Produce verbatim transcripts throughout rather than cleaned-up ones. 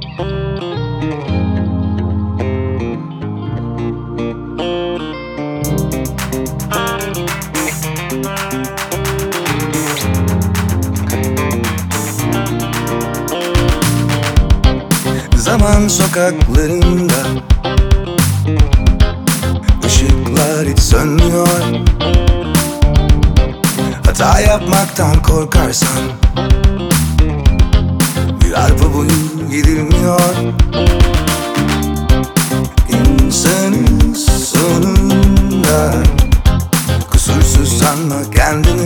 Zaman sokaklarında ışıklar hiç sönmüyor. Hata yapmaktan korkarsan bir arpa boyu gidilmiyor. İnsanın sonunda kusursuz sanma kendini.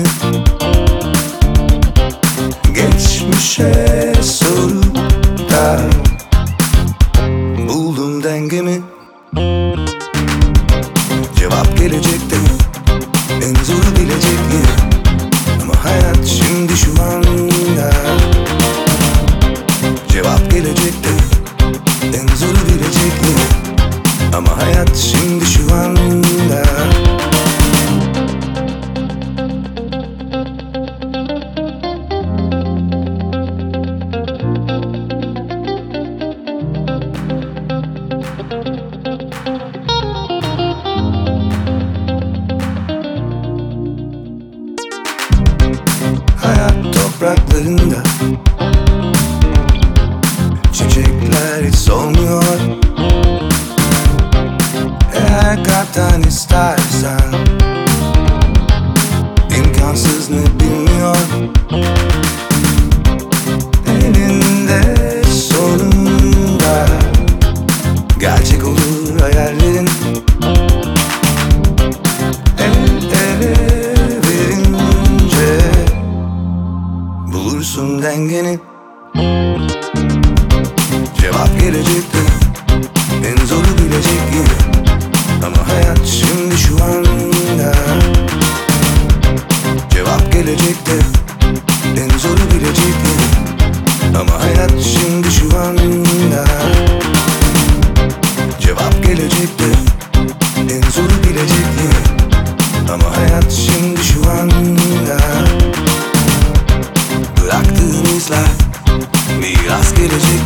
Geçmişe sorup da buldum dengemi. Cevap gelecekte, en zoru bilecek yine. Ama hayat şimdi şu anda. Cevap gelecekte, en zoru bilecek yine. Ama hayat şimdi şu anda. Hayat topraklarında çiçekler hiç solmuyor. Eğer kalpten istersen imkansız ne bilmiyor. Eninde sonunda gerçek olur hayallerin. El ele verince bulursun dengeni. Cevap gelecekti, en zoru bilecek yine. Ama hayat şimdi şu anda. Cevap gelecekti, en zoru bilecek yine. Ama hayat şimdi şu anda. Cevap gelecekti, en zoru bilecek yine. Ama hayat şimdi şu anda. Bıraktığın izler miras gelecek.